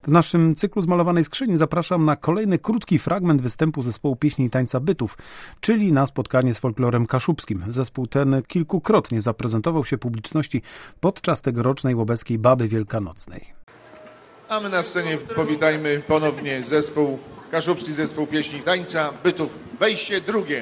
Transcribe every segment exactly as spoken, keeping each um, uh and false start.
W naszym cyklu Zmalowanej Skrzyni zapraszam na kolejny krótki fragment występu zespołu pieśni i tańca Bytów, czyli na spotkanie z folklorem kaszubskim. Zespół ten kilkukrotnie zaprezentował się publiczności podczas tegorocznej łobeckiej Baby Wielkanocnej. A my na scenie powitajmy ponownie zespół, kaszubski zespół pieśni i tańca Bytów. Wejście drugie.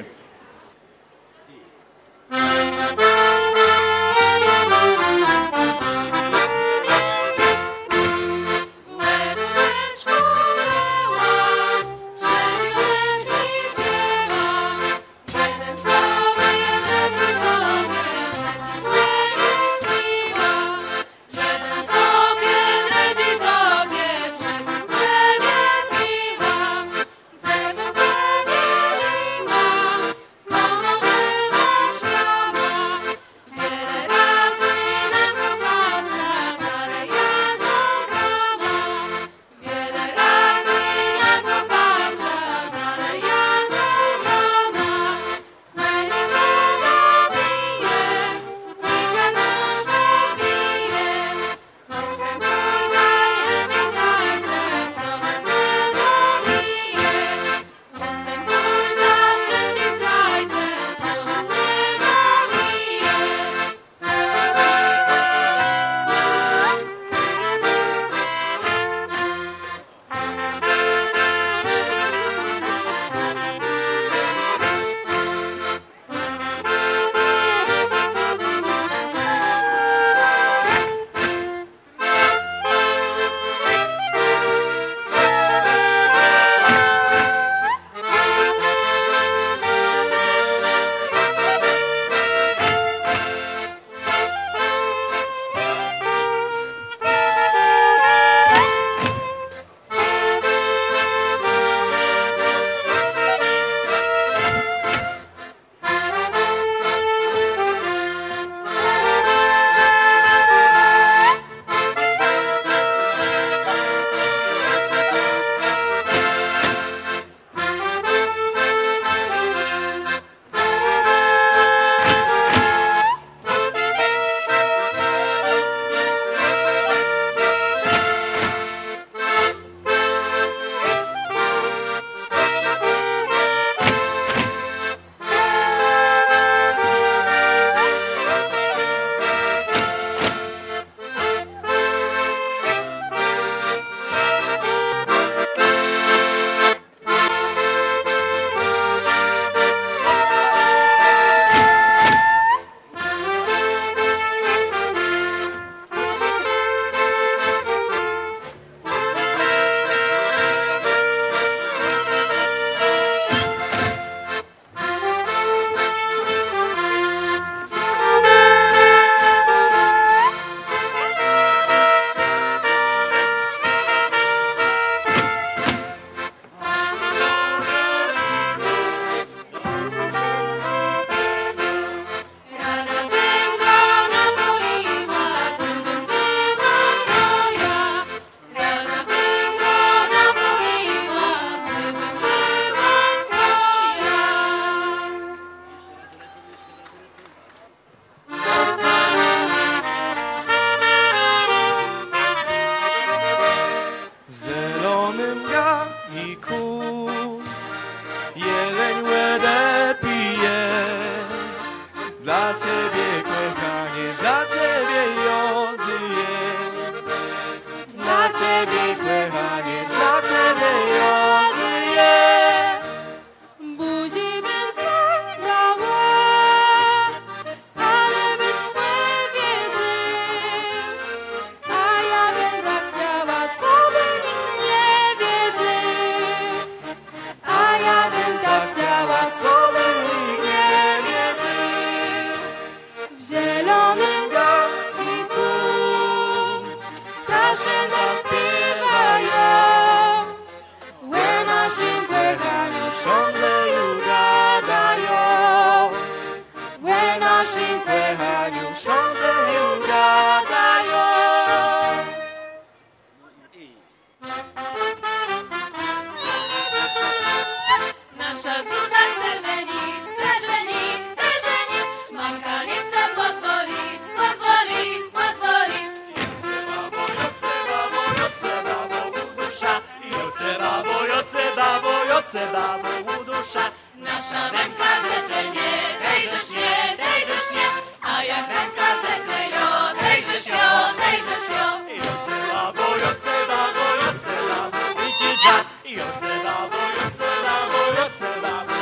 oce babo udusza. Nasza ręka rzecze nie, dejżesz nie, dejżesz nie, a jak ręka rzecze jo, dejżesz jo, dejżesz jo. Joce babo, joce babo, joce babo, widzi dziad. Joce babo, joce babo, joce babo.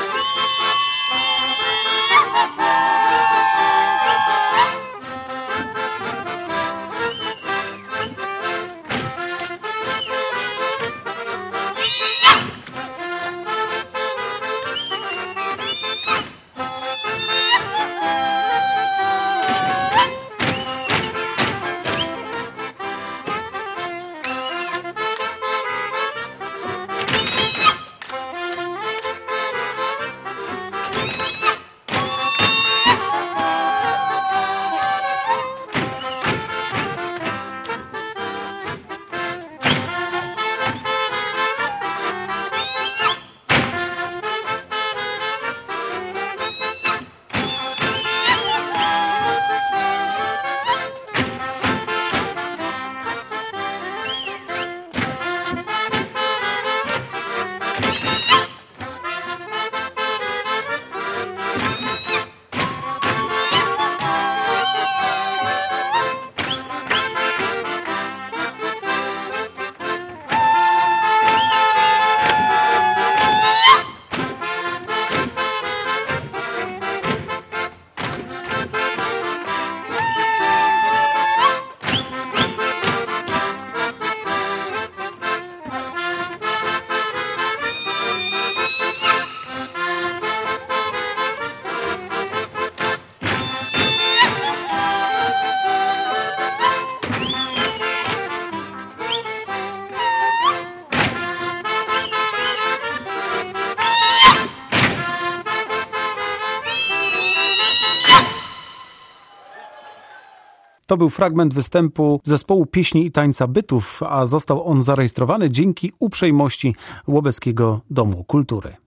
To był fragment występu zespołu pieśni i tańca Bytów, a został on zarejestrowany dzięki uprzejmości Łobeskiego Domu Kultury.